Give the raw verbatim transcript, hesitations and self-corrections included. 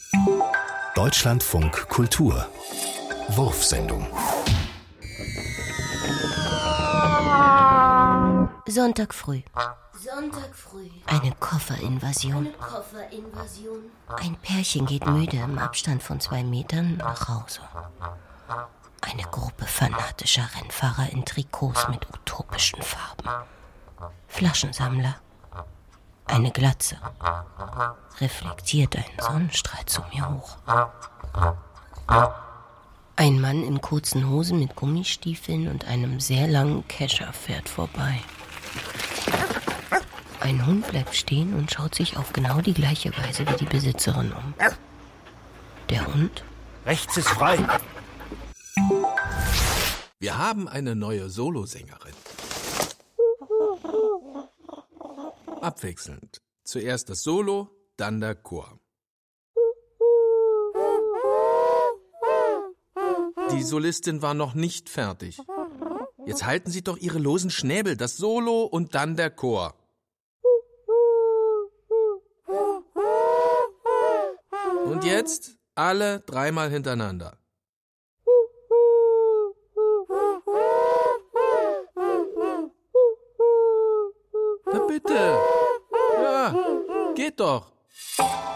Deutschlandfunk Kultur Wurfsendung. Sonntag früh. Sonntag früh. Eine Kofferinvasion. Eine Kofferinvasion. Ein Pärchen geht müde im Abstand von zwei Metern nach Hause. Eine Gruppe fanatischer Rennfahrer in Trikots mit utopischen Farben. Flaschensammler. Eine Glatze. Reflektiert ein Sonnenstrahl zu mir hoch. Ein Mann in kurzen Hosen mit Gummistiefeln und einem sehr langen Kescher fährt vorbei. Ein Hund bleibt stehen und schaut sich auf genau die gleiche Weise wie die Besitzerin um. Der Hund? Rechts ist frei. Wir haben eine neue Solosängerin. Abwechselnd. Zuerst das Solo, dann der Chor. Die Solistin war noch nicht fertig. Jetzt halten Sie doch Ihre losen Schnäbel, das Solo und dann der Chor. Und jetzt alle dreimal hintereinander. Na bitte. Ja, geht doch.